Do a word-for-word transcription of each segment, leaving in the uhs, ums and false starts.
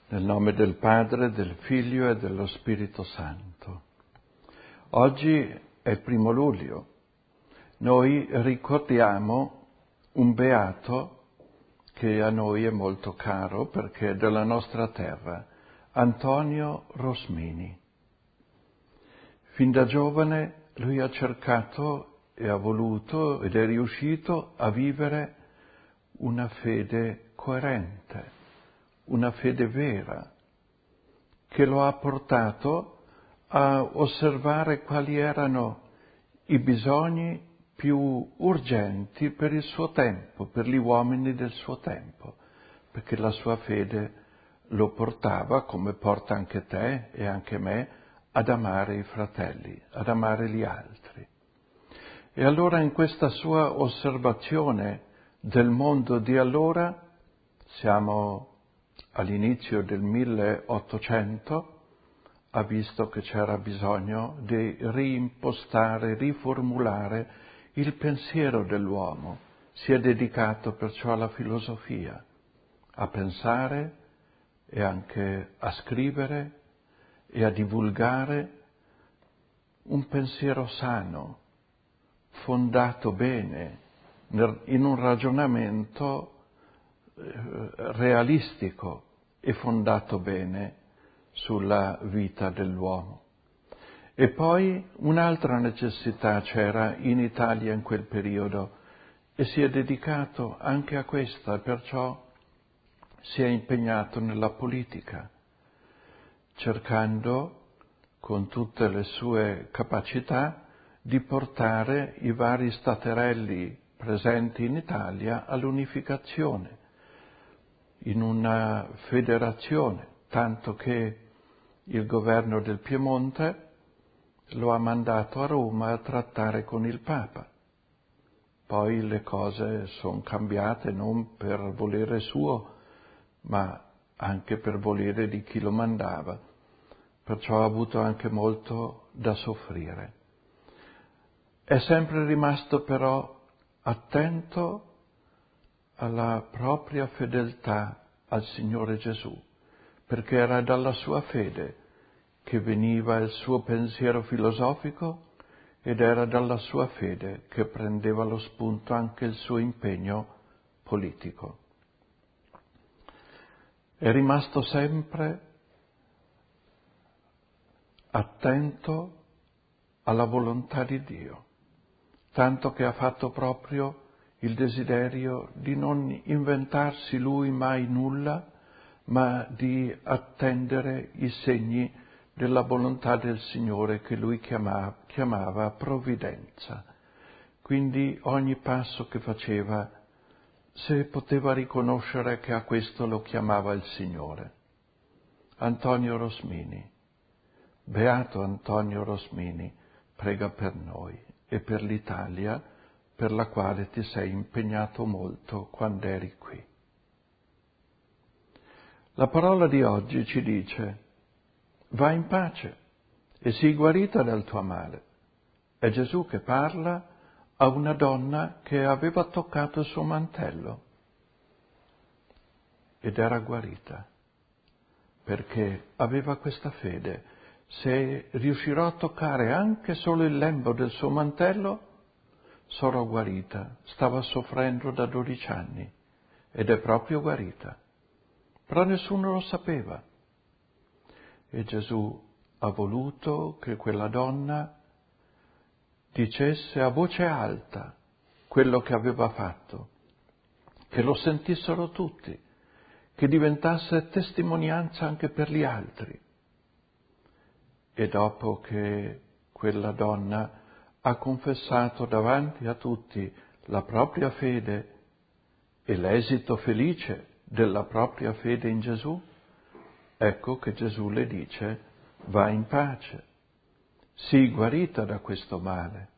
Nel nome del Padre, del Figlio e dello Spirito Santo. Oggi è il primo luglio. Noi ricordiamo un beato che a noi è molto caro perché è della nostra terra, Antonio Rosmini. Fin da giovane lui ha cercato e ha voluto ed è riuscito a vivere una fede coerente, una fede vera, che lo ha portato a osservare quali erano i bisogni più urgenti per il suo tempo, per gli uomini del suo tempo, perché la sua fede lo portava, come porta anche te e anche me, ad amare i fratelli, ad amare gli altri. E allora in questa sua osservazione del mondo di allora, siamo all'inizio del milleottocento, ha visto che c'era bisogno di reimpostare, riformulare il pensiero dell'uomo. Si è dedicato perciò alla filosofia, a pensare e anche a scrivere e a divulgare un pensiero sano, fondato bene in un ragionamento realistico e fondato bene sulla vita dell'uomo. E poi un'altra necessità c'era in Italia in quel periodo e si è dedicato anche a questa, e perciò si è impegnato nella politica, cercando con tutte le sue capacità di portare i vari staterelli presenti in Italia all'unificazione, in una federazione, tanto che il governo del Piemonte lo ha mandato a Roma a trattare con il Papa. Poi le cose sono cambiate non per volere suo, ma anche per volere di chi lo mandava. Perciò ha avuto anche molto da soffrire. È sempre rimasto però attento alla propria fedeltà al Signore Gesù, perché era dalla sua fede che veniva il suo pensiero filosofico ed era dalla sua fede che prendeva lo spunto anche il suo impegno politico. È rimasto sempre attento alla volontà di Dio, tanto che ha fatto proprio il desiderio di non inventarsi lui mai nulla, ma di attendere i segni della volontà del Signore che lui chiamava, chiamava provvidenza. Quindi ogni passo che faceva, se poteva riconoscere che a questo lo chiamava il Signore. Antonio Rosmini, beato Antonio Rosmini, prega per noi e per l'Italia, per la quale ti sei impegnato molto quando eri qui. La parola di oggi ci dice: va in pace e sii guarita dal tuo male. È Gesù che parla a una donna che aveva toccato il suo mantello ed era guarita, perché aveva questa fede: se riuscirò a toccare anche solo il lembo del suo mantello, sarò guarita. Stava soffrendo da dodici anni ed è proprio guarita, però nessuno lo sapeva. E Gesù ha voluto che quella donna dicesse a voce alta quello che aveva fatto, che lo sentissero tutti, che diventasse testimonianza anche per gli altri. E dopo che quella donna ha confessato davanti a tutti la propria fede e l'esito felice della propria fede in Gesù, ecco che Gesù le dice: va in pace, sii guarita da questo male.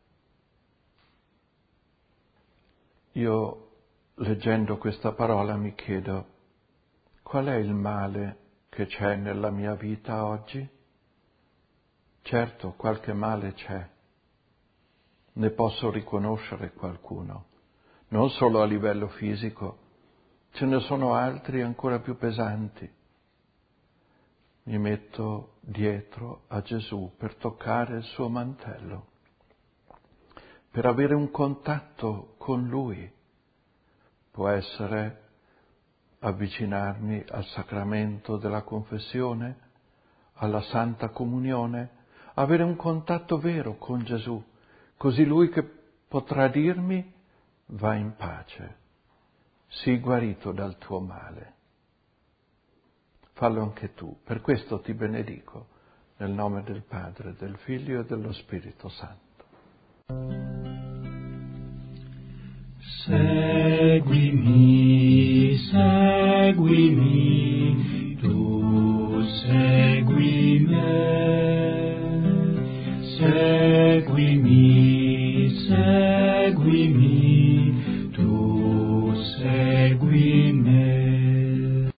Io, leggendo questa parola, mi chiedo: qual è il male che c'è nella mia vita oggi? Certo, qualche male c'è. Ne posso riconoscere qualcuno, non solo a livello fisico, ce ne sono altri ancora più pesanti. mi metto dietro a Gesù per toccare il suo mantello, per avere un contatto con Lui. Può essere avvicinarmi al sacramento della confessione, alla Santa Comunione, avere un contatto vero con Gesù, così Lui che potrà dirmi: va in pace, sii guarito dal tuo male. Fallo anche tu, per questo ti benedico, nel nome del Padre, del Figlio e dello Spirito Santo. Seguimi, seguimi.